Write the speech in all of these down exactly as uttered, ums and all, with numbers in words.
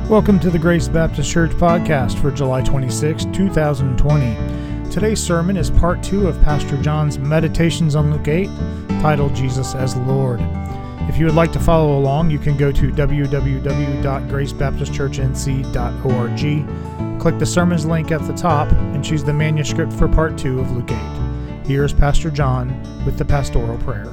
Welcome to the Grace Baptist Church podcast for July twenty-sixth, two thousand twenty. Today's sermon is part two of Pastor John's Meditations on Luke eight, titled Jesus as Lord. If you would like to follow along, you can go to w w w dot grace baptist church n c dot org, click the sermons link at the top, and choose the manuscript for part two of Luke eight. Here's Pastor John with the pastoral prayer.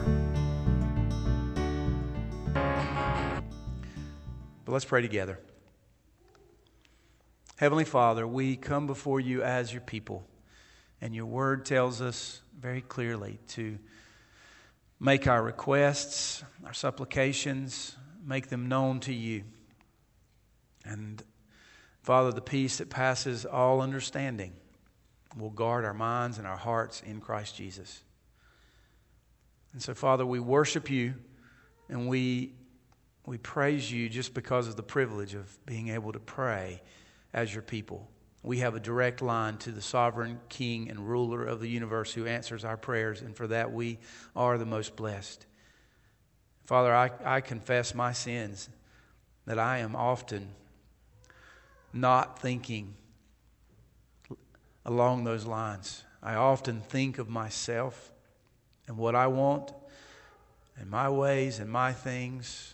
But let's pray together. Heavenly Father, we come before you as your people, and your word tells us very clearly to make our requests, our supplications, make them known to you. And Father, the peace that passes all understanding will guard our minds and our hearts in Christ Jesus. And so, Father, we worship you and we we praise you just because of the privilege of being able to pray as your people. We have a direct line to the sovereign King and ruler of the universe who answers our prayers, and for that we are the most blessed. Father, I, I confess my sins, that I am often not thinking along those lines. I often think of myself and what I want and my ways and my things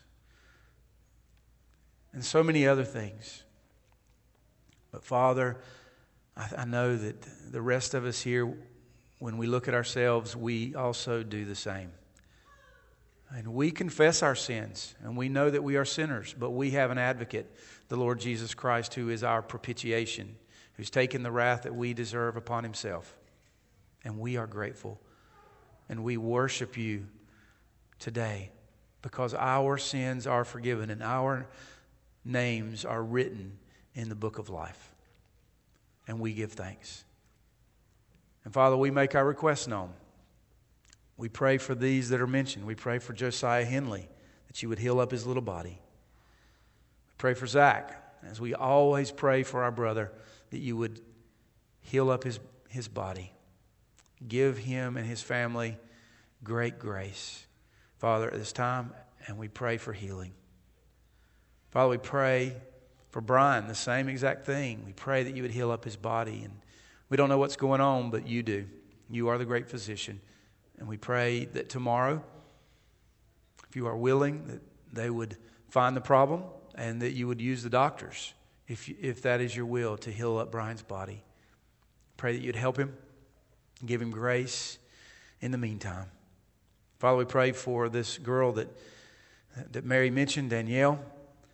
and so many other things. But Father, I, I know that the rest of us here, when we look at ourselves, we also do the same. And we confess our sins, and we know that we are sinners, but we have an advocate, the Lord Jesus Christ, who is our propitiation, who's taken the wrath that we deserve upon himself. And we are grateful, and we worship you today because our sins are forgiven and our names are written in the book of life. And we give thanks. And Father, we make our requests known. We pray for these that are mentioned. We pray for Josiah Henley, that you would heal up his little body. We pray for Zach, as we always pray for our brother, that you would heal up his, his body. Give him and his family great grace, Father, at this time, and we pray for healing. Father, we pray for Brian, the same exact thing. We pray that you would heal up his body. And we don't know what's going on, but you do. You are the great physician. And we pray that tomorrow, if you are willing, that they would find the problem and that you would use the doctors, if you, if that is your will, to heal up Brian's body. Pray that you'd help him and give him grace in the meantime. Father, we pray for this girl that, that Mary mentioned, Danielle.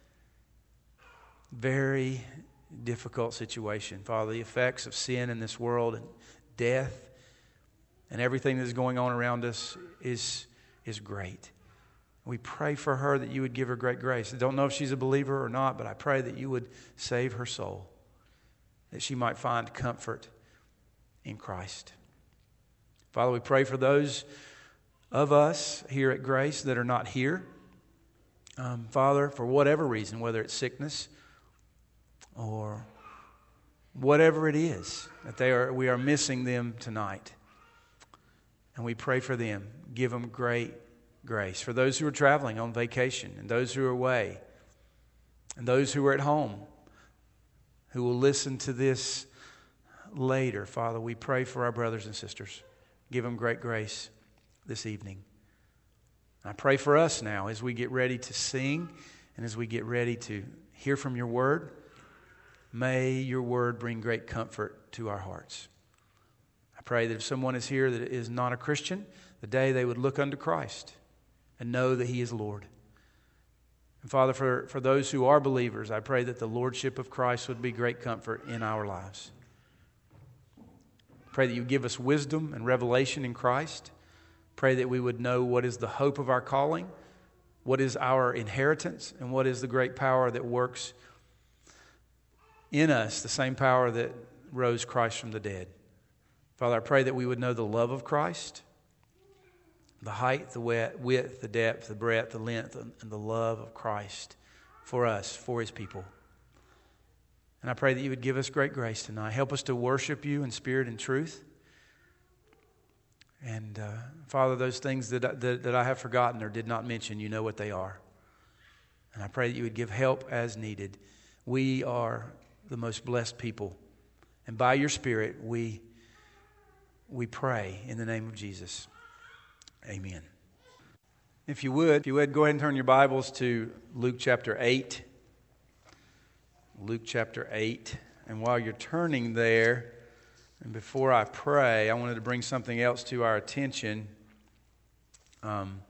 Very difficult situation. Father, the effects of sin in this world and death and everything that is going on around us is, is great. We pray for her that you would give her great grace. I don't know if she's a believer or not, but I pray that you would save her soul, that she might find comfort in Christ. Father, we pray for those of us here at Grace that are not here. Um, Father, for whatever reason, whether it's sickness or whatever it is, that they are, we are missing them tonight. And we pray for them. Give them great grace. For those who are traveling on vacation and those who are away and those who are at home who will listen to this later, Father, we pray for our brothers and sisters. Give them great grace this evening. I pray for us now as we get ready to sing and as we get ready to hear from your word. May your word bring great comfort to our hearts. I pray that if someone is here that is not a Christian, the day they would look unto Christ and know that he is Lord. And Father, for, for those who are believers, I pray that the lordship of Christ would be great comfort in our lives. Pray that you give us wisdom and revelation in Christ. Pray that we would know what is the hope of our calling, what is our inheritance, and what is the great power that works in us, the same power that rose Christ from the dead. Father, I pray that we would know the love of Christ, the height, the width, the depth, the breadth, the length, and the love of Christ for us, for his people. And I pray that you would give us great grace tonight. Help us to worship you in spirit and truth. And uh, Father, those things that, that, that I have forgotten or did not mention, you know what they are. And I pray that you would give help as needed we are the most blessed people. And by your Spirit, we, we pray in the name of Jesus. Amen. If you would, if you would, go ahead and turn your Bibles to Luke chapter eight. Luke chapter eight. And while you're turning there, and before I pray, I wanted to bring something else to our attention. Um,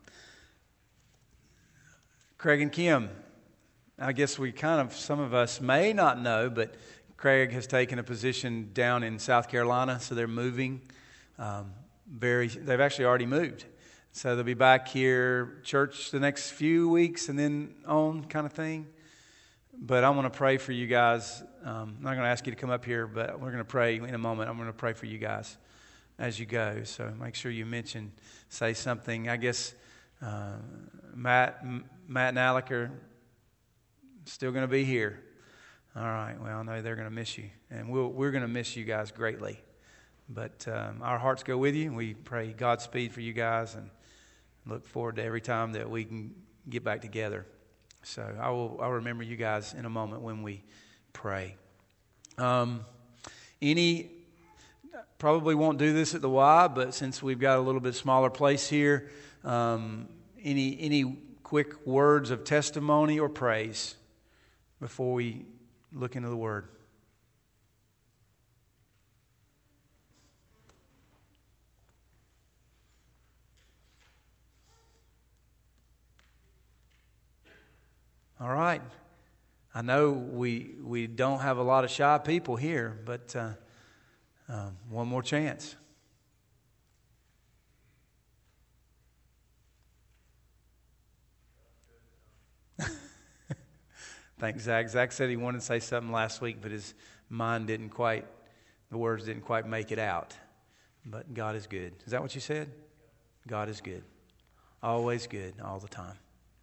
Craig and Kim, I guess we kind of, some of us may not know, but Craig has taken a position down in South Carolina, so they're moving. Um, very, they've actually already moved. So they'll be back here, church the next few weeks and then on kind of thing. But I want to pray for you guys. Um, I'm not going to ask you to come up here, but we're going to pray in a moment. I'm going to pray for you guys as you go. So make sure you mention, say something. I guess uh, Matt, Matt and Alec are still going to be here. All right. Well, I know they're going to miss you, and we'll, we're going to miss you guys greatly. But um, our hearts go with you, and we pray Godspeed for you guys, and look forward to every time that we can get back together. So I will. I'll remember you guys in a moment when we pray. Um, any probably won't do this at the Y, but since we've got a little bit smaller place here, um, any any quick words of testimony or praise before we look into the Word? All right. I know we we don't have a lot of shy people here, but uh, um, one more chance. Thanks, Zach. Zach said he wanted to say something last week, but his mind didn't quite, the words didn't quite make it out. But God is good. Is that what you said? God is good. Always good, all the time.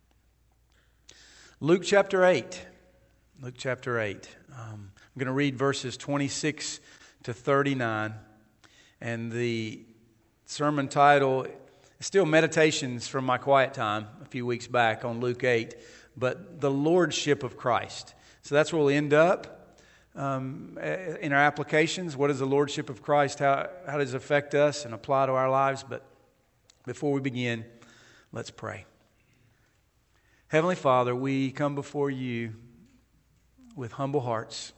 Luke chapter eight. Luke chapter eight. Um, I'm going to read verses twenty-six to thirty-nine. And the sermon title is still Meditations from my quiet time a few weeks back on Luke eight. But the Lordship of Christ. So that's where we'll end up um, in our applications. What is the Lordship of Christ? How, how does it affect us and apply to our lives? But before we begin, let's pray. Heavenly Father, we come before you with humble hearts,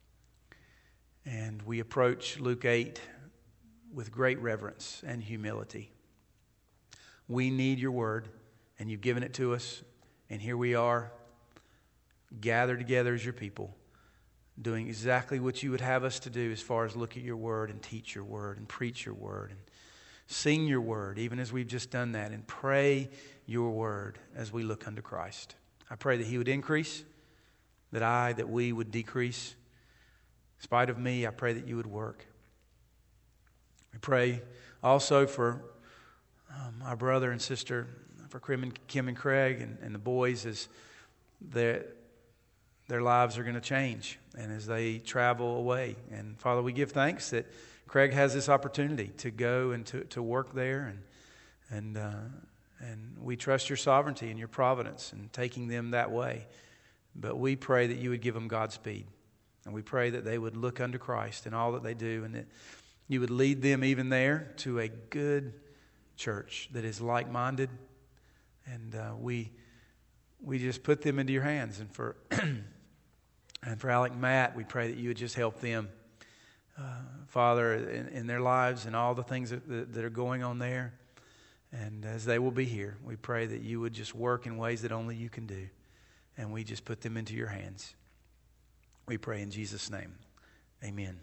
and we approach Luke eight with great reverence and humility. We need your word, and you've given it to us, and here we are, gathered together as your people, doing exactly what you would have us to do as far as look at your word and teach your word and preach your word and sing your word, even as we've just done that, and pray your word as we look unto Christ. I pray that he would increase, that I, that we would decrease. In spite of me, I pray that you would work. We pray also for um, our brother and sister, for Kim and, Kim and Craig and, and the boys, as their, their lives are going to change and as they travel away. And Father, we give thanks that Craig has this opportunity to go and to, to work there, and and uh, and we trust your sovereignty and your providence in taking them that way. But we pray that you would give them Godspeed, and we pray that they would look unto Christ in all that they do, and that you would lead them even there to a good church that is like-minded. And uh, we we just put them into your hands, and for and for Alec and Matt, we pray that you would just help them. Uh, Father, in, in their lives and all the things that, that, that are going on there. And as they will be here, we pray that you would just work in ways that only you can do. And we just put them into your hands. We pray in Jesus' name. Amen.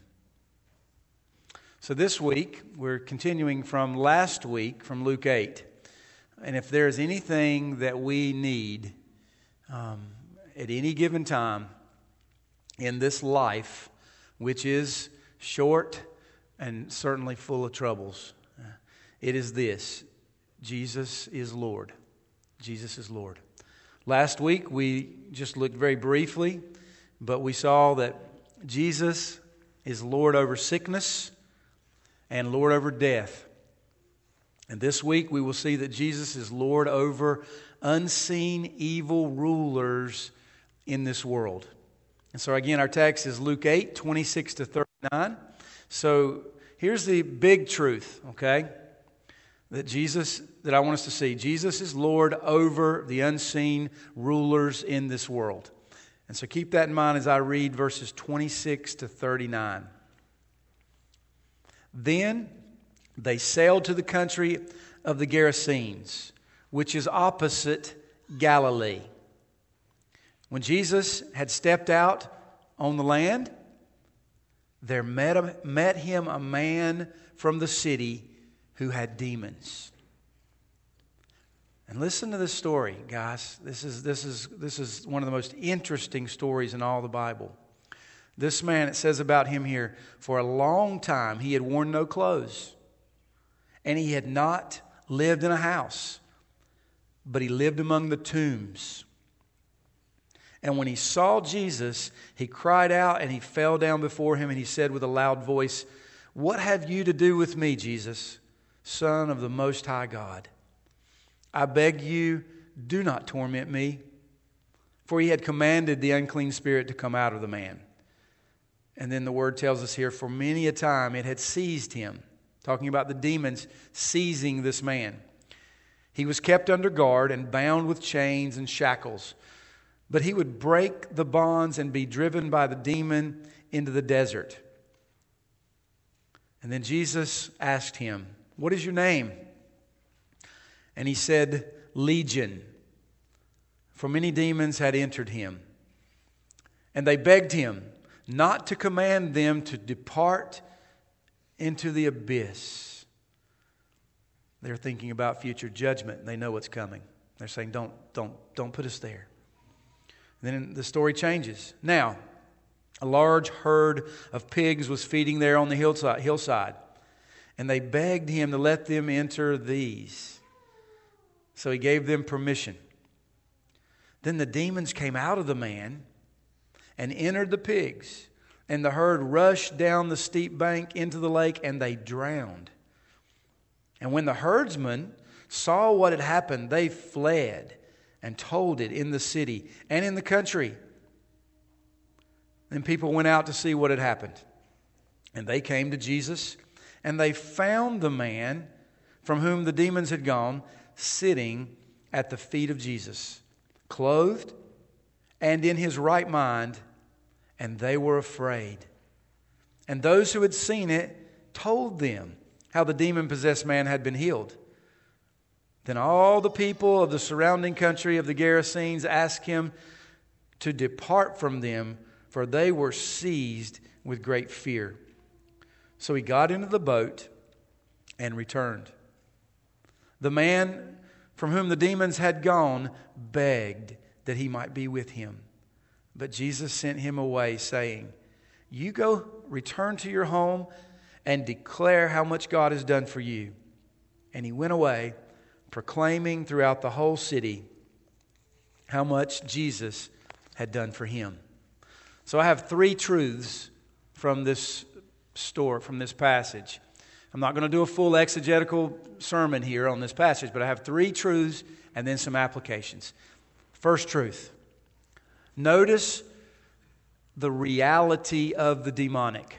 So this week, we're continuing from last week, from Luke eight. And if there is anything that we need um, at any given time in this life, which is short and certainly full of troubles, it is this: Jesus is Lord. Jesus is Lord. Last week we just looked very briefly, but we saw that Jesus is Lord over sickness and Lord over death. And this week we will see that Jesus is Lord over unseen evil rulers in this world. And so again, our text is Luke eight, twenty-six to thirty-nine. So here's the big truth, okay, that Jesus, that I want us to see. Jesus is Lord over the unseen rulers in this world. And so keep that in mind as I read verses twenty-six to thirty-nine. Then they sailed to the country of the Gerasenes, which is opposite Galilee. When Jesus had stepped out on the land, there met, a, met him a man from the city who had demons. And listen to this story, guys. This is, this is, this is one of the most interesting stories in all the Bible. This man, it says about him here, for a long time he had worn no clothes, and he had not lived in a house, but he lived among the tombs. And when he saw Jesus, he cried out and he fell down before him, and he said with a loud voice, "What have you to do with me, Jesus, Son of the Most High God? I beg you, do not torment me." For he had commanded the unclean spirit to come out of the man. And then the word tells us here, for many a time it had seized him. Talking about the demons seizing this man. He was kept under guard and bound with chains and shackles. But he would break the bonds and be driven by the demon into the desert. And then Jesus asked him, "What is your name?" And he said, "Legion," for many demons had entered him. And they begged him not to command them to depart into the abyss. They're thinking about future judgment. They know what's coming. They're saying, don't, don't, don't put us there. And then the story changes. Now, a large herd of pigs was feeding there on the hillside, hillside. And they begged him to let them enter these. So he gave them permission. Then the demons came out of the man and entered the pigs. And the herd rushed down the steep bank into the lake, and they drowned. And when the herdsmen saw what had happened, they fled and told it in the city and in the country. Then people went out to see what had happened. And they came to Jesus, and they found the man from whom the demons had gone sitting at the feet of Jesus, clothed and in his right mind, and they were afraid. And those who had seen it told them how the demon-possessed man had been healed. Then all the people of the surrounding country of the Gerasenes asked him to depart from them, for they were seized with great fear. So he got into the boat and returned. The man from whom the demons had gone begged that he might be with him. But Jesus sent him away, saying, "You go, return to your home and declare how much God has done for you." And he went away, proclaiming throughout the whole city how much Jesus had done for him. So I have three truths from this story, from this passage. I'm not going to do a full exegetical sermon here on this passage, but I have three truths and then some applications. First truth. Notice the reality of the demonic.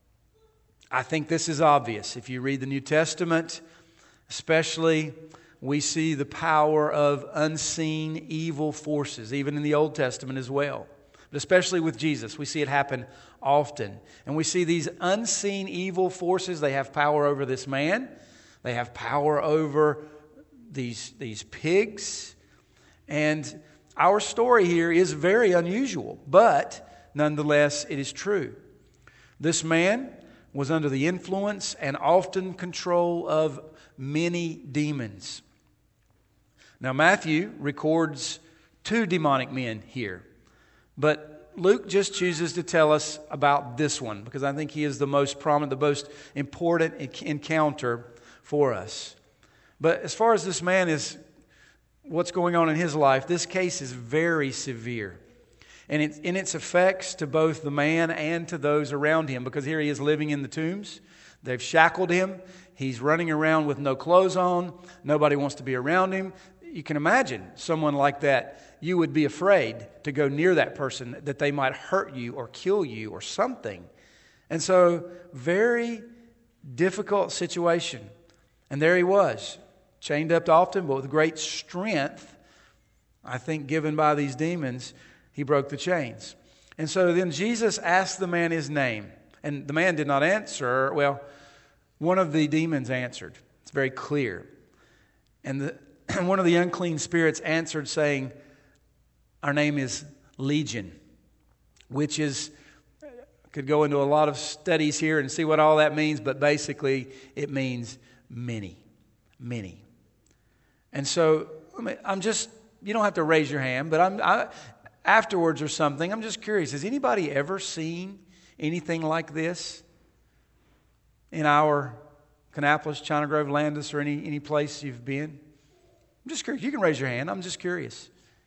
I think this is obvious. If you read the New Testament, especially, we see the power of unseen evil forces, even in the Old Testament as well. But especially with Jesus, we see it happen often. And we see these unseen evil forces, they have power over this man. They have power over these, these pigs. And our story here is very unusual, but nonetheless, it is true. This man was under the influence and often control of many demons. Now, Matthew records two demonic men here, but Luke just chooses to tell us about this one because I think he is the most prominent, the most important encounter for us. But as far as this man is, what's going on in his life, this case is very severe. And it, in its effects to both the man and to those around him, because here he is living in the tombs. They've shackled him. He's running around with no clothes on. Nobody wants to be around him. you can imagine someone like that, you would be afraid to go near that person, that they might hurt you or kill you or something. And so, very difficult situation. And there he was, chained up often, but with great strength, I think given by these demons, he broke the chains. And so then Jesus asked the man his name. And the man did not answer. Well, one of the demons answered. It's very clear. And the, one of the unclean spirits answered saying, our name is Legion, which is, could go into a lot of studies here and see what all that means, but basically it means many, many. And so I'm just, you don't have to raise your hand, but I'm I, afterwards or something, I'm just curious, has anybody ever seen anything like this in our Kannapolis, China Grove, Landis, or any, any place you've been? I'm just curious. You can raise your hand. I'm just curious.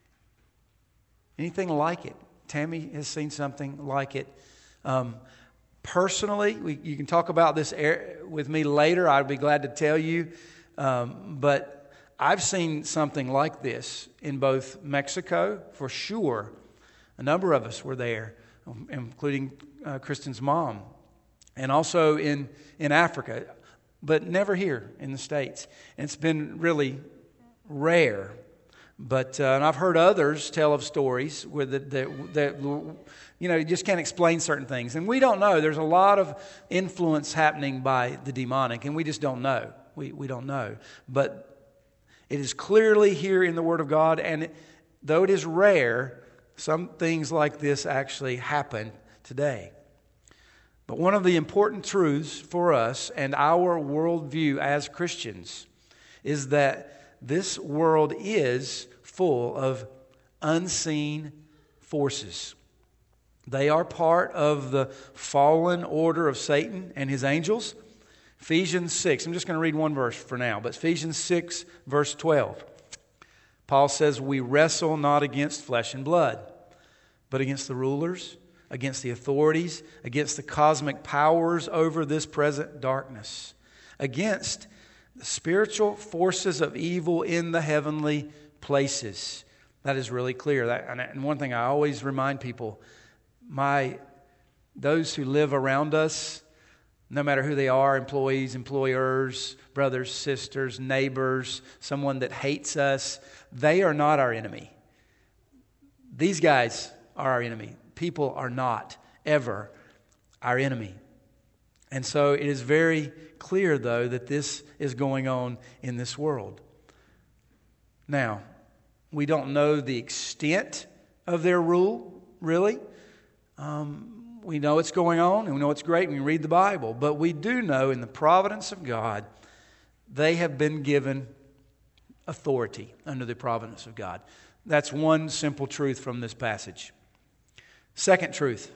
Anything like it? Tammy has seen something like it. Um, personally, we, you can talk about this air, with me later. I'd be glad to tell you. Um, but I've seen something like this in both Mexico, for sure. A number of us were there, including uh, Kristen's mom, and also in, in Africa, but never here in the States. And it's been really rare. But uh, and I've heard others tell of stories where that that, that you know, you just can't explain certain things, and we don't know. There's a lot of influence happening by the demonic, and we just don't know. We we don't know. But it is clearly here in the Word of God, and it, though it is rare, some things like this actually happen today. But one of the important truths for us and our worldview as Christians is that this world is full of unseen forces. They are part of the fallen order of Satan and his angels. Ephesians six, I'm just going to read one verse for now, but Ephesians six, verse twelve. Paul says, we wrestle not against flesh and blood, but against the rulers, against the authorities, against the cosmic powers over this present darkness, against the spiritual forces of evil in the heavenly places. That is really clear. That, and one thing I always remind people, my those who live around us, no matter who they are, employees, employers, brothers, sisters, neighbors, someone that hates us, they are not our enemy. These guys are our enemy. People are not ever our enemy. And so it is very clear, though, that this is going on in this world. Now, we don't know the extent of their rule, really. Um, we know it's going on, and we know it's great when we read the Bible. But we do know, in the providence of God, they have been given authority under the providence of God. That's one simple truth from this passage. Second truth.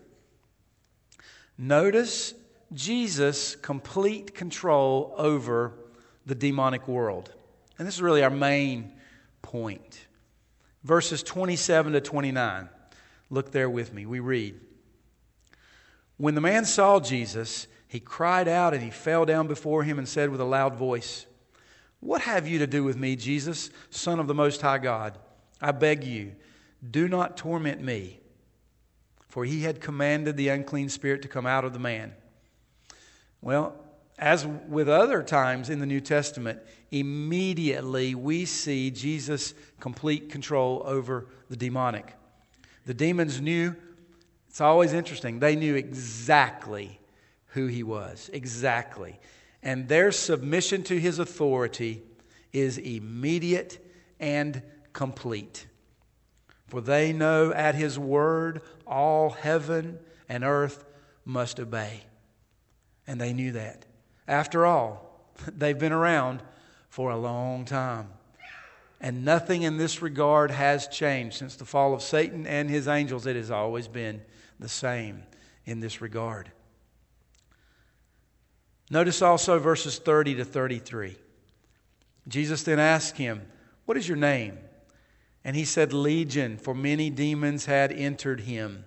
Notice Jesus' complete control over the demonic world. And this is really our main point. Verses twenty-seven to twenty-nine. Look there with me. We read, when the man saw Jesus, he cried out and he fell down before him and said with a loud voice, what have you to do with me, Jesus, Son of the Most High God? I beg you, do not torment me. For he had commanded the unclean spirit to come out of the man. Well, as with other times in the New Testament, immediately we see Jesus' complete control over the demonic. The demons knew, it's always interesting, they knew exactly who he was. Exactly. And their submission to his authority is immediate and complete. For they know at his word all heaven and earth must obey. And they knew that. After all, they've been around for a long time. And nothing in this regard has changed since the fall of Satan and his angels. It has always been the same in this regard. Notice also verses thirty to thirty-three. Jesus then asked him, what is your name? And he said, Legion, for many demons had entered him.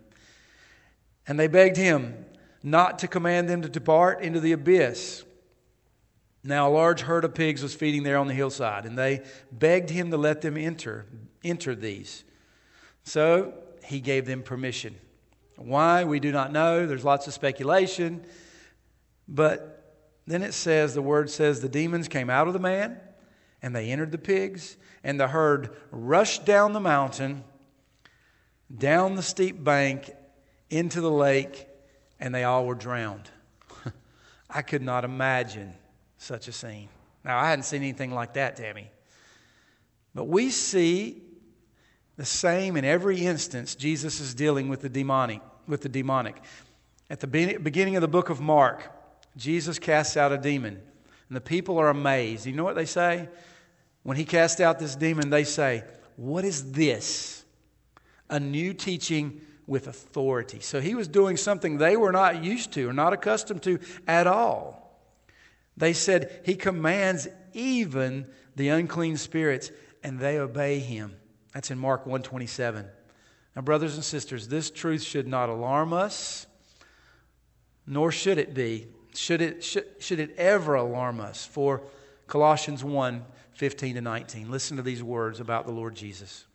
And they begged him not to command them to depart into the abyss. Now a large herd of pigs was feeding there on the hillside, and they begged him to let them enter, enter these. So he gave them permission. Why? We do not know. There's lots of speculation. But then it says, the word says, the demons came out of the man, and they entered the pigs, and the herd rushed down the mountain, down the steep bank, into the lake, and they all were drowned. I could not imagine such a scene. Now, I hadn't seen anything like that, Tammy. But we see the same in every instance Jesus is dealing with the demonic. With the demonic. At the beginning of the book of Mark, Jesus casts out a demon, and the people are amazed. You know what they say? When he casts out this demon, they say, "What is this? A new teaching with authority." So he was doing something they were not used to or not accustomed to at all. They said, he commands even the unclean spirits, and they obey him. That's in Mark one twenty-seven. Now, brothers and sisters, this truth should not alarm us, nor should it be. Should it, should, should it ever alarm us? For Colossians one fifteen to nineteen. Listen to these words about the Lord Jesus.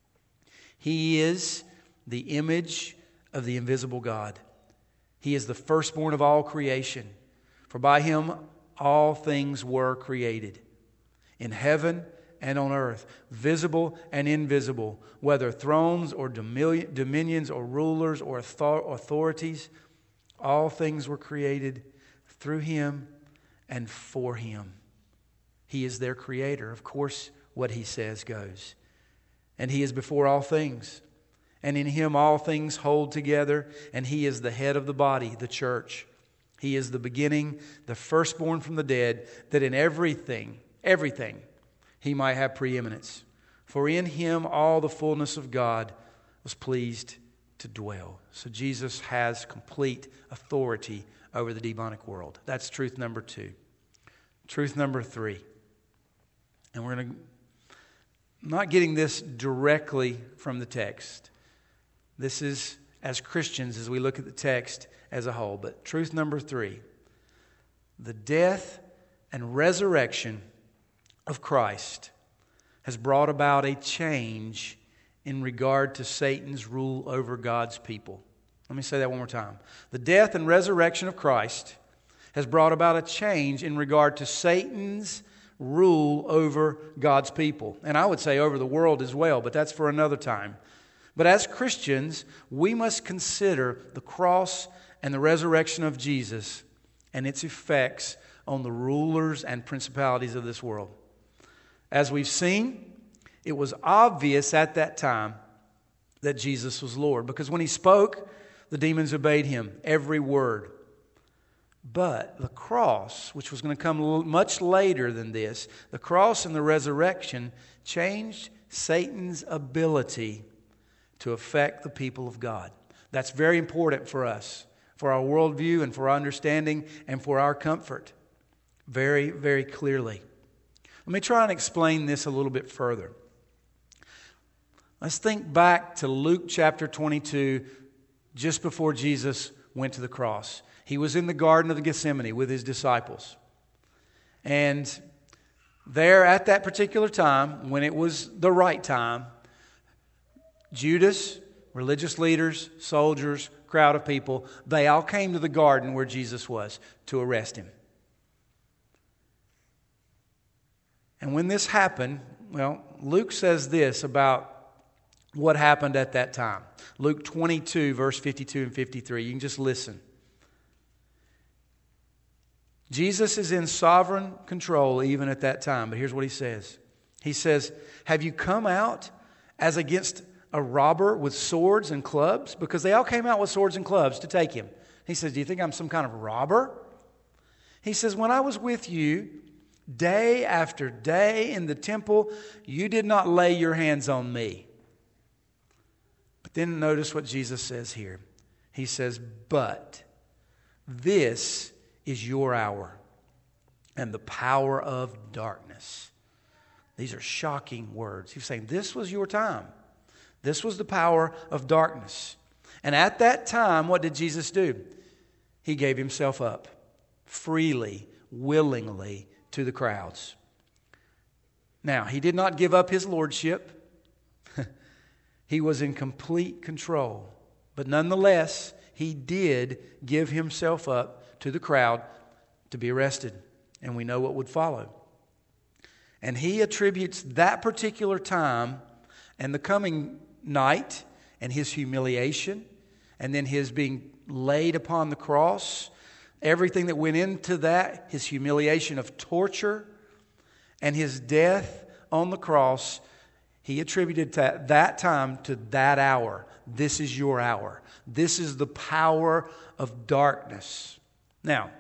He is the image of the invisible God. He is the firstborn of all creation. For by him all things were created, in heaven and on earth, visible and invisible, whether thrones or dominions or rulers or authorities, all things were created through him and for him. He is their creator. Of course, what he says goes. And he is before all things. And in him all things hold together. And he is the head of the body, the church. He is the beginning, the firstborn from the dead, that in everything, everything, he might have preeminence. For in him all the fullness of God was pleased to dwell. So Jesus has complete authority over the demonic world. That's truth number two. Truth number three. And we're going to, I'm not getting this directly from the text. This is as Christians as we look at the text as a whole. But truth number three. The death and resurrection of Christ has brought about a change in regard to Satan's rule over God's people. Let me say that one more time. The death and resurrection of Christ has brought about a change in regard to Satan's rule over God's people. And I would say over the world as well, but that's for another time. But as Christians, we must consider the cross and the resurrection of Jesus and its effects on the rulers and principalities of this world. As we've seen, it was obvious at that time that Jesus was Lord, because when he spoke, the demons obeyed him, every word. But the cross, which was going to come much later than this, the cross and the resurrection changed Satan's ability to affect the people of God. That's very important for us, for our worldview and for our understanding and for our comfort. Very, very clearly. Let me try and explain this a little bit further. Let's think back to Luke chapter twenty-two, just before Jesus went to the cross. He was in the Garden of Gethsemane with his disciples. And there at that particular time, when it was the right time, Judas, religious leaders, soldiers, crowd of people, they all came to the garden where Jesus was to arrest him. And when this happened, well, Luke says this about what happened at that time. Luke twenty-two, verse fifty-two and fifty-three. You can just listen. Jesus is in sovereign control even at that time. But here's what he says. He says, "Have you come out as against a robber with swords and clubs?" Because they all came out with swords and clubs to take him. He says, "Do you think I'm some kind of robber?" He says, "When I was with you day after day in the temple, you did not lay your hands on me." But then notice what Jesus says here. He says, "But this is your hour and the power of darkness." These are shocking words. He's saying this was your time. This was the power of darkness. And at that time, what did Jesus do? He gave himself up freely, willingly to the crowds. Now, he did not give up his lordship. He was in complete control. But nonetheless, he did give himself up to the crowd to be arrested. And we know what would follow. And he attributes that particular time and the coming night and his humiliation and then his being laid upon the cross, everything that went into that, his humiliation of torture and his death on the cross, he attributed that, that time to that hour. This is your hour. This is the power of darkness. Now,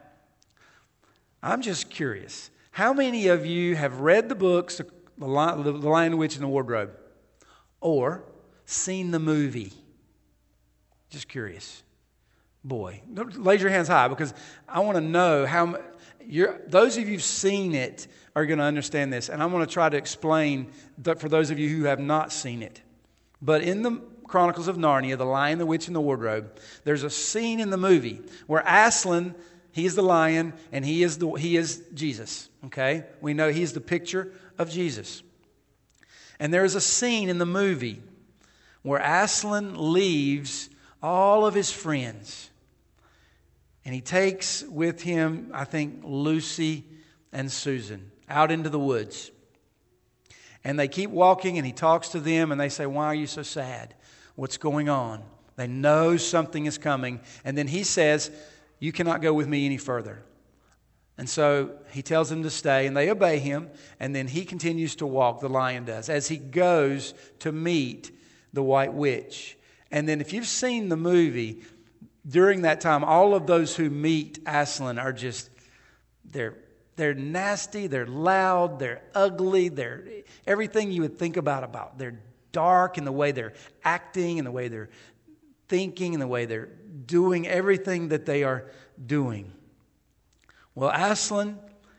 I'm just curious. How many of you have read the books, The Lion, the Lion, the Witch, and the Wardrobe? Or seen the movie? Just curious. Boy, raise your hands high because I want to know how you're, those of you who've seen it are going to understand this. And I'm going to try to explain that for those of you who have not seen it. But in the Chronicles of Narnia, The Lion, the Witch, and the Wardrobe, there's a scene in the movie where Aslan, he is the lion and he is the he is Jesus. Okay? We know he's the picture of Jesus. And there is a scene in the movie where Aslan leaves all of his friends. And he takes with him, I think, Lucy and Susan out into the woods. And they keep walking and he talks to them and they say, "Why are you so sad? What's going on?" They know something is coming. And then he says, "You cannot go with me any further." And so he tells them to stay and they obey him. And then he continues to walk, the lion does, as he goes to meet the White Witch. And then if you've seen the movie, during that time, all of those who meet Aslan are just, they're they're nasty, they're loud, they're ugly, they're everything you would think about about. They're dark in the way they're acting, in the way they're thinking, in the way they're doing everything that they are doing. Well, Aslan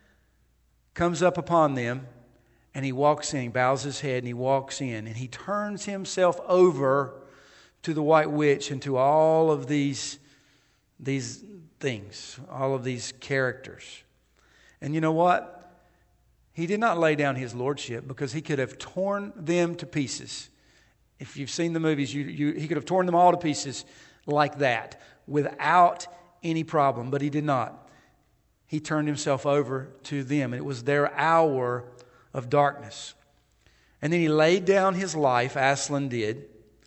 comes up upon them and he walks in, he bows his head and he walks in and he turns himself over to the White Witch and to all of these, these things, all of these characters. And you know what? He did not lay down his lordship because he could have torn them to pieces. If you've seen the movies, you, you, he could have torn them all to pieces like that without any problem, but he did not. He turned himself over to them. It was their hour of darkness. And then he laid down his life, Aslan did.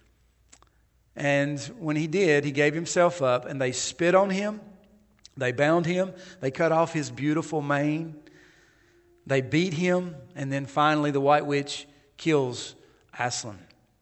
And when he did, he gave himself up and they spit on him. They bound him. They cut off his beautiful mane. They beat him. And then finally the White Witch kills Aslan.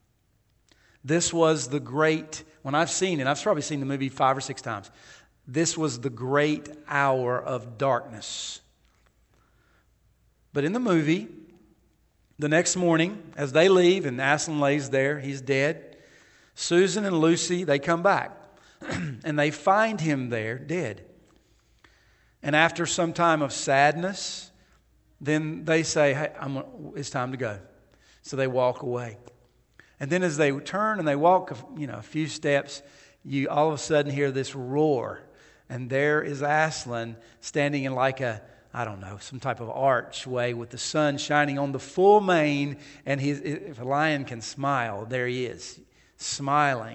This was the great, when I've seen it, I've probably seen the movie five or six times. This was the great hour of darkness. But in the movie, the next morning, as they leave and Aslan lays there, he's dead. Susan and Lucy, they come back and they find him there dead. And after some time of sadness, then they say, "Hey, I'm, it's time to go." So they walk away. And then as they turn and they walk, you know, a few steps, you all of a sudden hear this roar. And there is Aslan standing in like a, I don't know, some type of archway with the sun shining on the full mane. And his, if a lion can smile, there he is, smiling.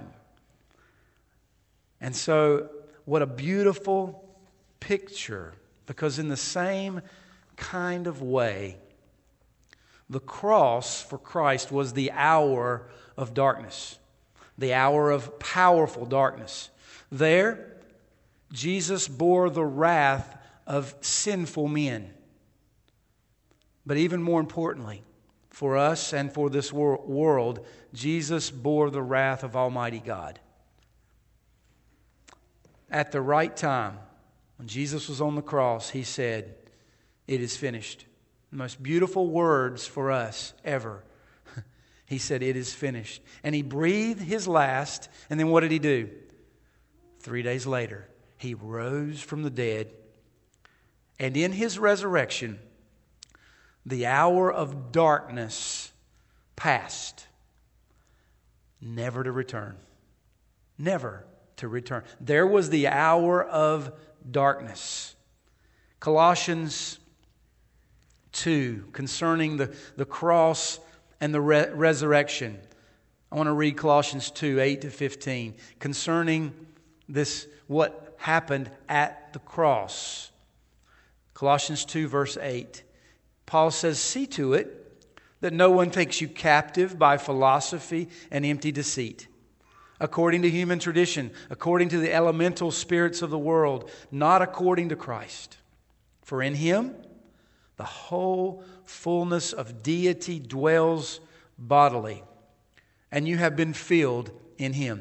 And so what a beautiful picture, because in the same kind of way, the cross for Christ was the hour of darkness, the hour of powerful darkness. There, Jesus bore the wrath of sinful men. But even more importantly, for us and for this wor- world, Jesus bore the wrath of Almighty God. At the right time, when Jesus was on the cross, He said, "It is finished." The most beautiful words for us ever. He said, "It is finished." And He breathed His last. And then what did He do? Three days later, He rose from the dead. And in His resurrection, the hour of darkness passed, never to return. Never to return. There was the hour of darkness. Colossians two, concerning the, the cross and the re- resurrection. I want to read Colossians two, eight to fifteen, concerning this, what happened at the cross. Colossians two, verse eight. Paul says, "See to it that no one takes you captive by philosophy and empty deceit, according to human tradition, according to the elemental spirits of the world, not according to Christ. For in Him the whole fullness of deity dwells bodily, and you have been filled in Him,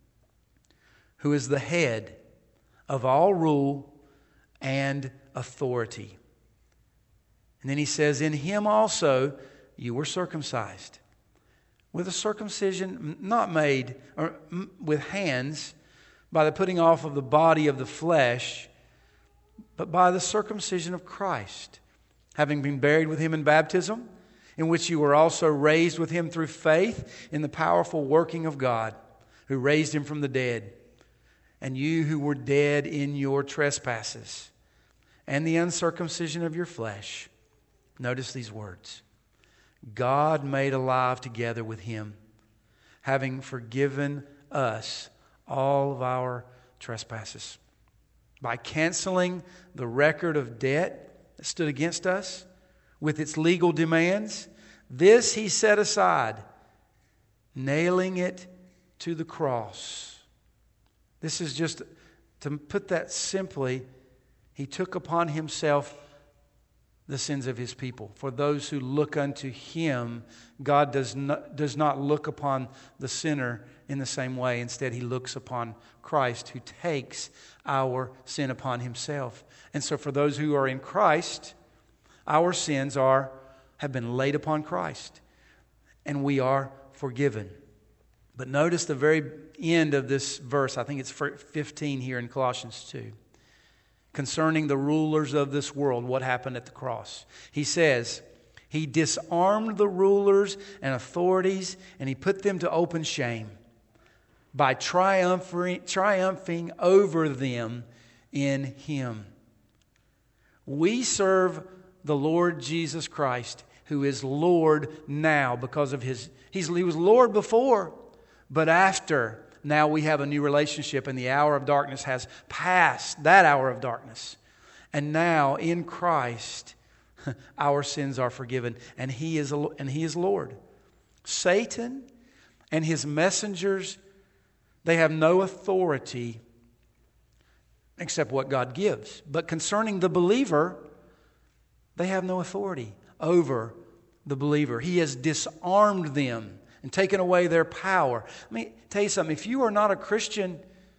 who is the head of all rule and authority." And then he says, "In Him also you were circumcised, with a circumcision not made or with hands by the putting off of the body of the flesh, but by the circumcision of Christ, having been buried with Him in baptism, in which you were also raised with Him through faith in the powerful working of God, who raised Him from the dead. And you who were dead in your trespasses and the uncircumcision of your flesh," notice these words, "God made alive together with Him, having forgiven us all of our trespasses, by canceling the record of debt that stood against us with its legal demands. This He set aside, nailing it to the cross." This is just, to put that simply, He took upon Himself the sins of His people. For those who look unto Him, God does not, does not look upon the sinner in the same way. Instead, He looks upon Christ, who takes our sin upon Himself. And so for those who are in Christ, our sins are have been laid upon Christ, and we are forgiven. But notice the very end of this verse, I think it's fifteen here in Colossians two. Concerning the rulers of this world, what happened at the cross. He says, He disarmed the rulers and authorities, and He put them to open shame by triumphing, triumphing over them in Him. We serve the Lord Jesus Christ, who is Lord now because of His... He's, he was Lord before, but after... Now we have a new relationship, and the hour of darkness has passed, that hour of darkness. And now in Christ, our sins are forgiven, and He is and He is Lord. Satan and his messengers, they have no authority except what God gives. But concerning the believer, they have no authority over the believer. He has disarmed them and taken away their power. Let me tell you something. If you are not a Christian,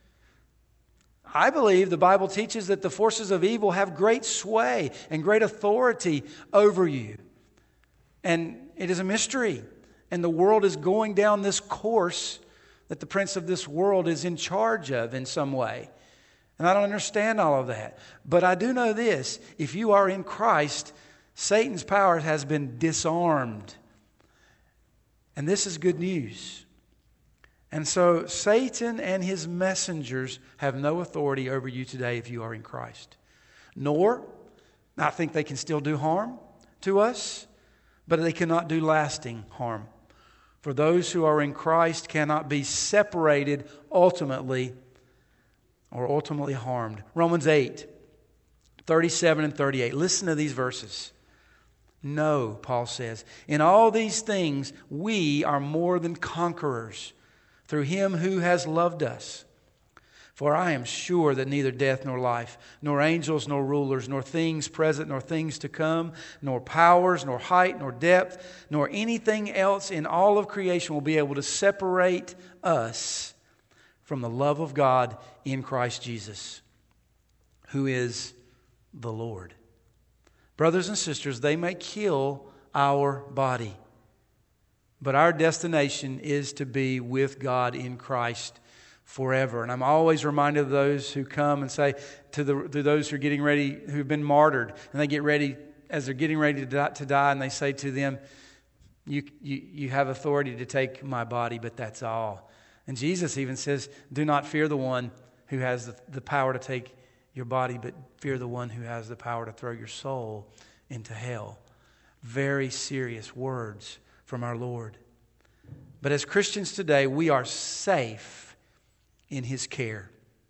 I believe the Bible teaches that the forces of evil have great sway and great authority over you. And it is a mystery. And the world is going down this course that the prince of this world is in charge of in some way. And I don't understand all of that. But I do know this. If you are in Christ, Satan's power has been disarmed. And this is good news. And so Satan and his messengers have no authority over you today if you are in Christ. Nor, I think they can still do harm to us, but they cannot do lasting harm. For those who are in Christ cannot be separated ultimately or ultimately harmed. Romans eight, thirty-seven and thirty-eight. Listen to these verses. No, Paul says, in all these things we are more than conquerors through Him who has loved us. For I am sure that neither death nor life, nor angels nor rulers, nor things present nor things to come, nor powers, nor height, nor depth, nor anything else in all of creation will be able to separate us from the love of God in Christ Jesus, who is the Lord. Brothers and sisters, they may kill our body, but our destination is to be with God in Christ forever. And I'm always reminded of those who come and say to the to those who are getting ready, who've been martyred, and they get ready, as they're getting ready to die, to die and they say to them, you, you, you have authority to take my body, but that's all. And Jesus even says, do not fear the one who has the, the power to take your body, but fear the one who has the power to throw your soul into hell. very serious words from our Lord. But as Christians today, we are safe in His care.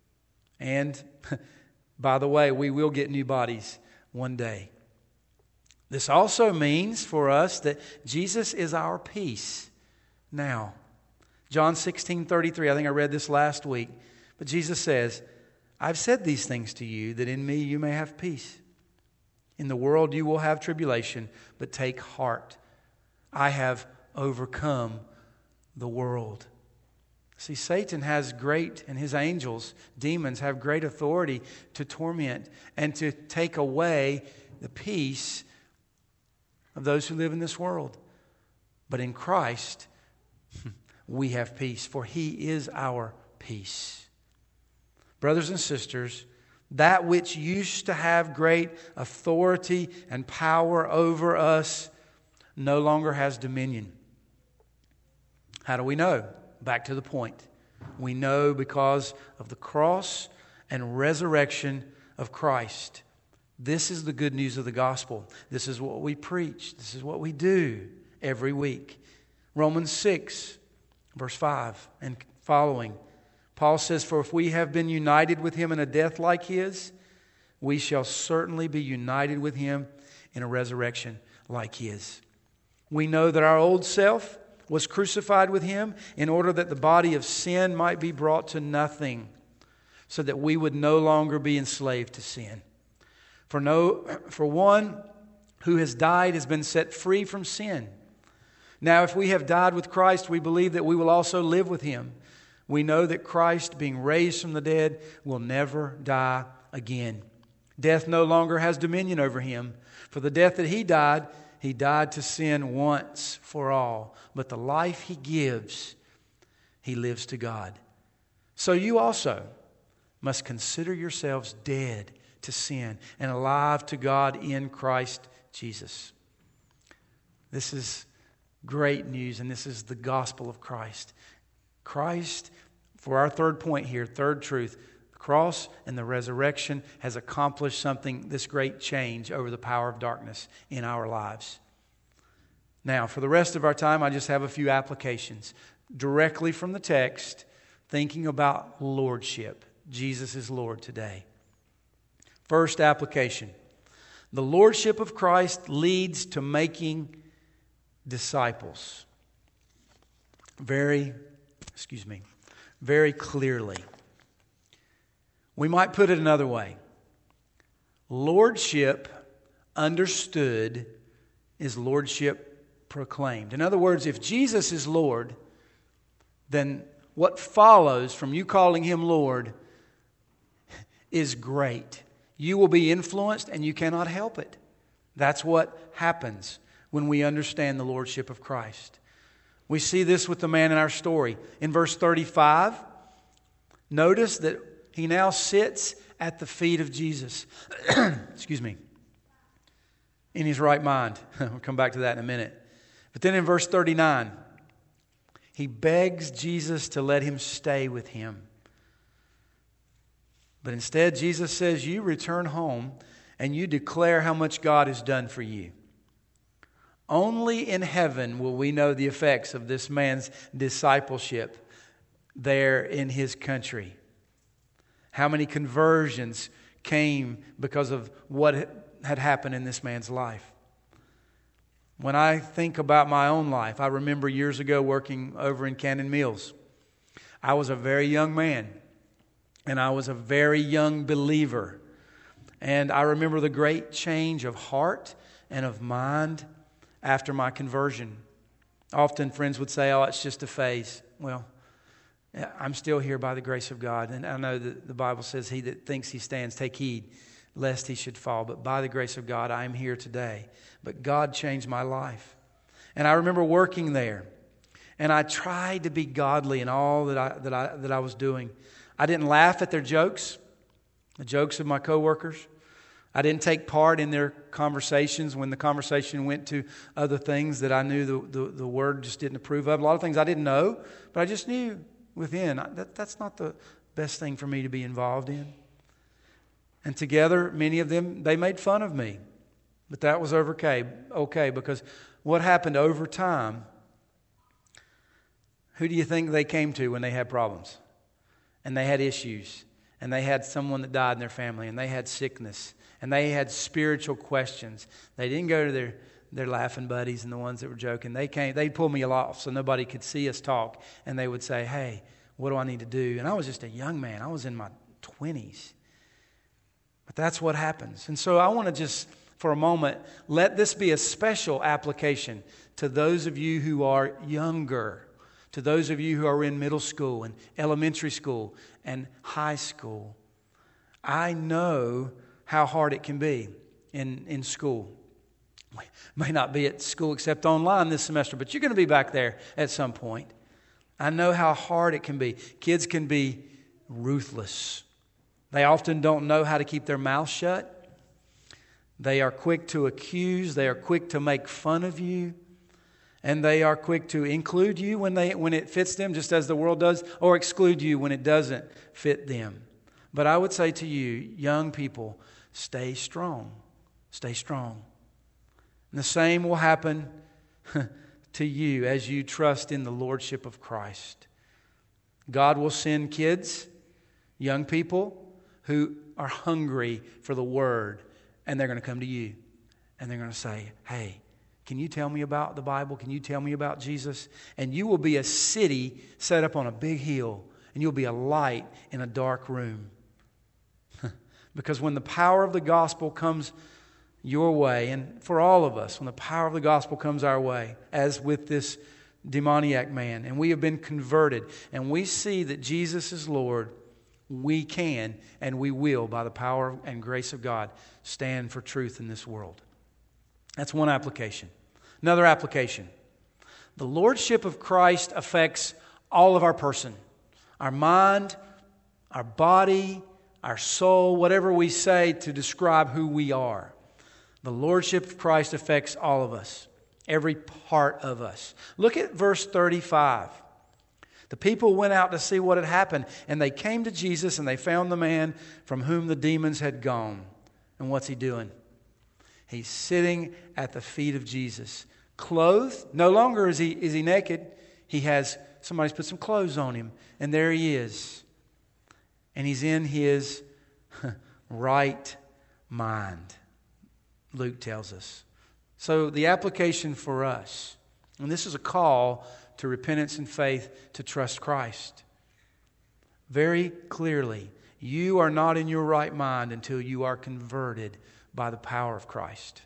And, by the way, we will get new bodies one day. This also means for us that Jesus is our peace now. John sixteen thirty-three, I think I read this last week. But Jesus says, I've said these things to you that in me you may have peace. In the world you will have tribulation, but take heart. I have overcome the world. See, Satan has great, and his angels, demons, have great authority to torment and to take away the peace of those who live in this world. But in Christ, we have peace, for He is our peace. Brothers and sisters, that which used to have great authority and power over us no longer has dominion. How do we know? Back to the point. We know because of the cross and resurrection of Christ. This is the good news of the gospel. This is what we preach. This is what we do every week. Romans six, verse five and following. Paul says, for if we have been united with Him in a death like His, we shall certainly be united with Him in a resurrection like His. We know that our old self was crucified with Him in order that the body of sin might be brought to nothing, so that we would no longer be enslaved to sin. For no, for one who has died has been set free from sin. Now, if we have died with Christ, we believe that we will also live with Him. We know that Christ, being raised from the dead, will never die again. Death no longer has dominion over Him. For the death that He died, He died to sin once for all. But the life He gives, He lives to God. So you also must consider yourselves dead to sin and alive to God in Christ Jesus. This is great news, and this is the gospel of Christ. Christ, for our third point here, third truth, the cross and the resurrection has accomplished something, this great change over the power of darkness in our lives. Now, for the rest of our time, I just have a few applications directly from the text, thinking about lordship. Jesus is Lord today. First application. The lordship of Christ leads to making disciples. Very, excuse me, very clearly. We might put it another way. Lordship understood is lordship proclaimed. In other words, if Jesus is Lord, then what follows from you calling Him Lord is great. You will be influenced and you cannot help it. That's what happens when we understand the lordship of Christ. We see this with the man in our story. In verse thirty-five, notice that he now sits at the feet of Jesus. Excuse me. In his right mind. We'll come back to that in a minute. But then in verse thirty-nine, he begs Jesus to let him stay with him. But instead, Jesus says, you return home and you declare how much God has done for you. Only in heaven will we know the effects of this man's discipleship there in his country. How many conversions came because of what had happened in this man's life. When I think about my own life, I remember years ago working over in Cannon Mills. I was a very young man, and I was a very young believer. And I remember the great change of heart and of mind after my conversion. Often friends would say, oh, it's just a phase. Well, I'm still here by the grace of God. And I know that the Bible says, he that thinks he stands, take heed, lest he should fall. But by the grace of God, I am here today. But God changed my life. And I remember working there. And I tried to be godly in all that I, that I, that I was doing. I didn't laugh at their jokes, the jokes of my coworkers. I didn't take part in their conversations when the conversation went to other things that I knew the, the, the Word just didn't approve of. A lot of things I didn't know, but I just knew within. That, that's not the best thing for me to be involved in. And together, many of them, they made fun of me But that was okay, okay, because what happened over time, who do you think they came to when they had problems? And they had issues. And they had someone that died in their family. And they had sickness. And they had spiritual questions. They didn't go to their, their laughing buddies and the ones that were joking. They came, they'd pull me off so nobody could see us talk. And they would say, hey, what do I need to do? And I was just a young man. I was in my twenties. But that's what happens. And so I want to just, for a moment, let this be a special application to those of you who are younger, to those of you who are in middle school and elementary school and high school. I know how hard it can be in, in school. May not be at school except online this semester, but you're going to be back there at some point. I know how hard it can be. Kids can be ruthless. They often don't know how to keep their mouth shut. They are quick to accuse. They are quick to make fun of you. And they are quick to include you when they when it fits them, just as the world does, or exclude you when it doesn't fit them. But I would say to you, young people, stay strong. Stay strong. And the same will happen to you as you trust in the Lordship of Christ. God will send kids, young people, who are hungry for the Word, and they're going to come to you. And they're going to say, hey, can you tell me about the Bible? Can you tell me about Jesus? And you will be a city set up on a big hill, and you'll be a light in a dark room. Because when the power of the gospel comes your way, and for all of us, when the power of the gospel comes our way, as with this demoniac man, and we have been converted, and we see that Jesus is Lord, we can and we will, by the power and grace of God, stand for truth in this world. That's one application. Another application. The Lordship of Christ affects all of our person. Our mind, our body, our soul, whatever we say to describe who we are. The Lordship of Christ affects all of us. Every part of us. Look at verse thirty-five. The people went out to see what had happened, and they came to Jesus and they found the man from whom the demons had gone. And what's he doing? He's sitting at the feet of Jesus, clothed. No longer is he, is he naked. He has, somebody's put some clothes on him, and there he is. And he's in his right mind, Luke tells us. So the application for us, and this is a call to repentance and faith, to trust Christ. Very clearly, you are not in your right mind until you are converted by the power of Christ.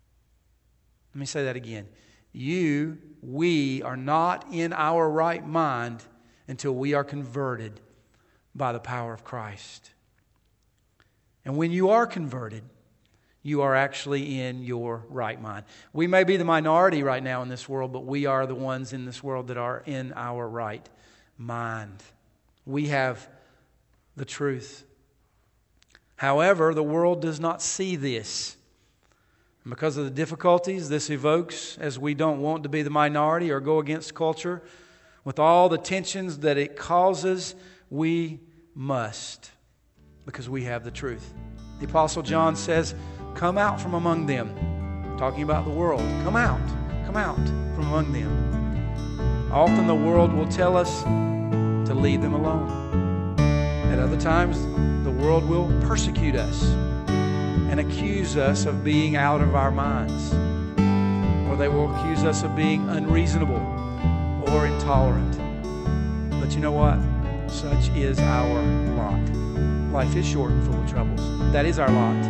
Let me say that again. You, we are not in our right mind until we are converted by the power of Christ. And when you are converted, you are actually in your right mind. We may be the minority right now in this world, but we are the ones in this world that are in our right mind. We have the truth. However, the world does not see this. And because of the difficulties this evokes, as we don't want to be the minority or go against culture, with all the tensions that it causes, we must, because we have the truth. The Apostle John says, come out from among them. Talking about the world. Come out. Come out from among them. Often the world will tell us to leave them alone. At other times, the world will persecute us and accuse us of being out of our minds. Or they will accuse us of being unreasonable or intolerant. But you know what? Such is our lot. Life is short and full of troubles. That is our lot.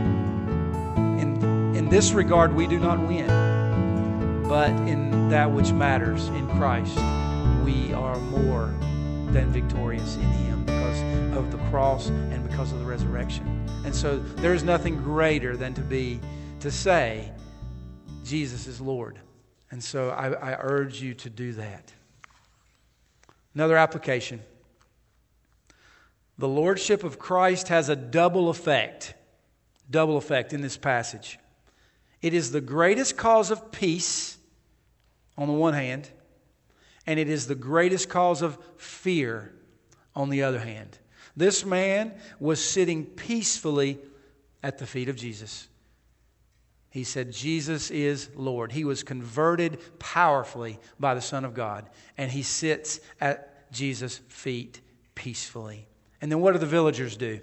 In, in this regard, we do not win. But in that which matters, in Christ, we are more than victorious in Him because of the cross and because of the resurrection. And so there is nothing greater than to be, to say, Jesus is Lord. And so I, I urge you to do that. Another application. The Lordship of Christ has a double effect. Double effect in this passage. It is the greatest cause of peace on the one hand, and it is the greatest cause of fear on the other hand. This man was sitting peacefully at the feet of Jesus. He said, Jesus is Lord. He was converted powerfully by the Son of God. And he sits at Jesus' feet peacefully. And then what do the villagers do?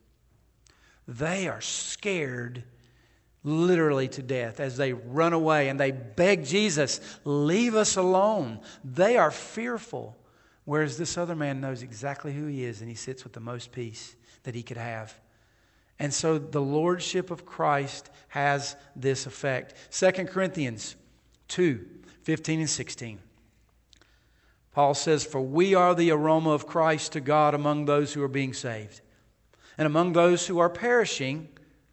They are scared literally to death as they run away and they beg Jesus, leave us alone. They are fearful. Whereas this other man knows exactly who he is and he sits with the most peace that he could have. And so the lordship of Christ has this effect. Second Corinthians two, fifteen and sixteen. Paul says, for we are the aroma of Christ to God among those who are being saved. And among those who are perishing,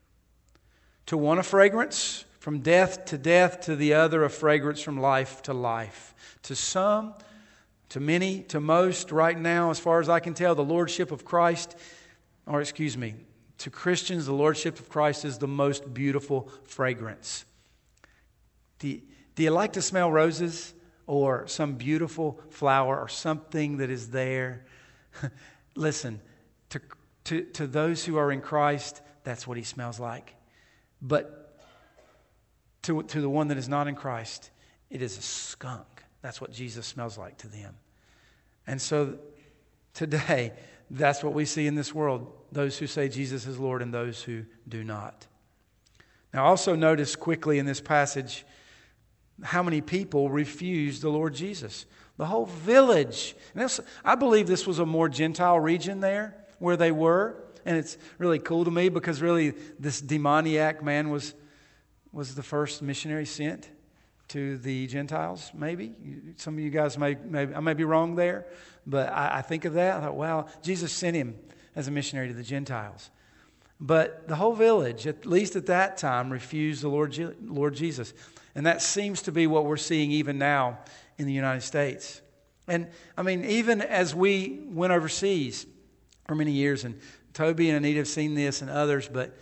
to one a fragrance from death to death, to the other a fragrance from life to life. To some, to many, to most, right now, as far as I can tell, the lordship of Christ, or excuse me, to Christians, the lordship of Christ is the most beautiful fragrance. Do you, do you like to smell roses or some beautiful flower or something that is there? Listen, to, to, to those who are in Christ, that's what He smells like. But to, to the one that is not in Christ, it is a skunk. That's what Jesus smells like to them. And so today, that's what we see in this world. Those who say Jesus is Lord and those who do not. Now also notice quickly in this passage how many people refused the Lord Jesus. The whole village. And this, I believe this was a more Gentile region there where they were. And it's really cool to me because really this demoniac man was, was the first missionary sent to the Gentiles, maybe. Some of you guys may, may I may be wrong there, but I, I think of that. I thought, wow, Jesus sent him as a missionary to the Gentiles. But the whole village, at least at that time, refused the Lord, Lord Jesus. And that seems to be what we're seeing even now in the United States. And I mean, even as we went overseas for many years, and Toby and Anita have seen this and others, but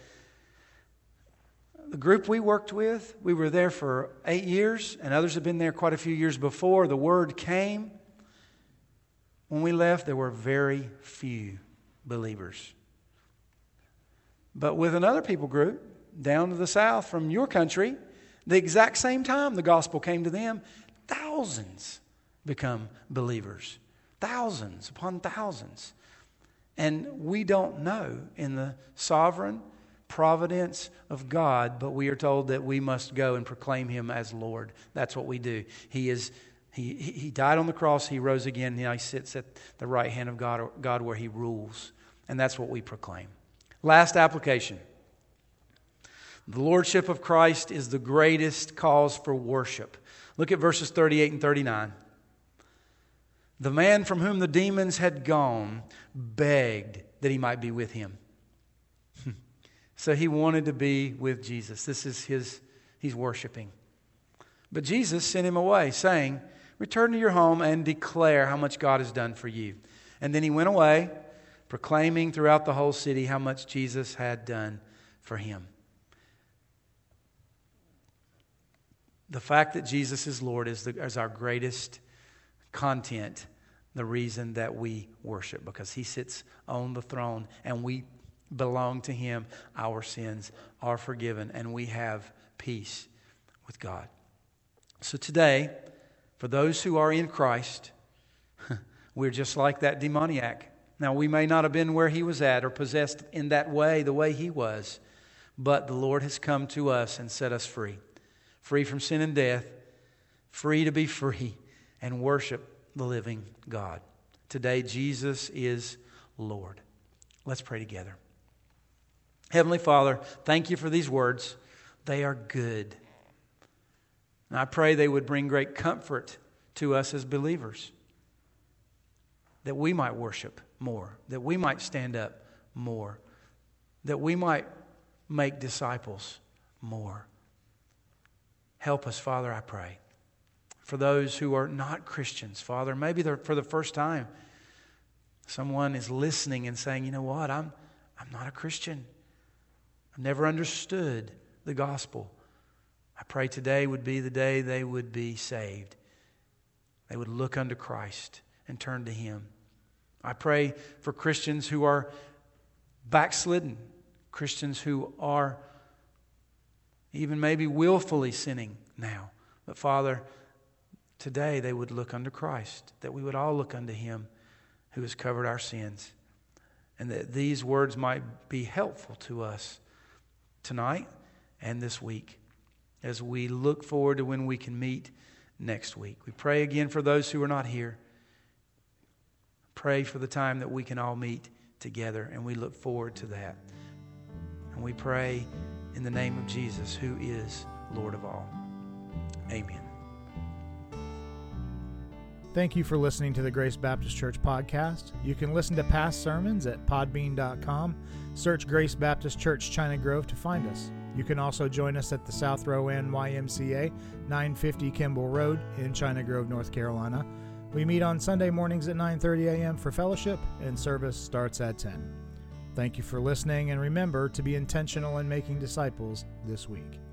the group we worked with, we were there for eight years, and others have been there quite a few years before. The word came. When we left, there were very few believers. But with another people group down to the south from your country, the exact same time the gospel came to them, thousands become believers. Thousands upon thousands. And we don't know in the sovereign providence of God, but we are told that we must go and proclaim Him as Lord. That's what we do. He is He He died on the cross. He rose again. Now He sits at the right hand of God, God where He rules. And that's what we proclaim. Last application. The lordship of Christ is the greatest cause for worship. Look at verses thirty-eight and thirty-nine. The man from whom the demons had gone begged that he might be with him. So he wanted to be with Jesus. This is his, he's worshiping. But Jesus sent him away, saying, return to your home and declare how much God has done for you. And then he went away, proclaiming throughout the whole city how much Jesus had done for him. The fact that Jesus is Lord is, the, is our greatest content, the reason that we worship, because He sits on the throne and we belong to Him. Our sins are forgiven and we have peace with God. So today, for those who are in Christ, we're just like that demoniac. Now, we may not have been where he was at or possessed in that way, the way he was, but the Lord has come to us and set us free. Free from sin and death, free to be free and worship the living God. Today, Jesus is Lord. Let's pray together. Heavenly Father, thank You for these words. They are good. And I pray they would bring great comfort to us as believers. That we might worship more. That we might stand up more. That we might make disciples more. Help us, Father, I pray. For those who are not Christians, Father, maybe they're for the first time, someone is listening and saying, you know what, I'm, I'm not a Christian. I've never understood the gospel. I pray today would be the day they would be saved. They would look unto Christ and turn to Him. I pray for Christians who are backslidden, Christians who are even maybe willfully sinning now. But Father, today they would look unto Christ, that we would all look unto Him who has covered our sins, and that these words might be helpful to us tonight and this week as we look forward to when we can meet next week. We pray again for those who are not here. Pray for the time that we can all meet together, and we look forward to that. And we pray in the name of Jesus, who is Lord of all. Amen. Thank you for listening to the Grace Baptist Church podcast. You can listen to past sermons at podbean dot com. Search Grace Baptist Church China Grove to find us. You can also join us at the South Rowan Y M C A, nine fifty Kimball Road in China Grove, North Carolina. We meet on Sunday mornings at nine thirty a.m. for fellowship, and service starts at ten. Thank you for listening, and remember to be intentional in making disciples this week.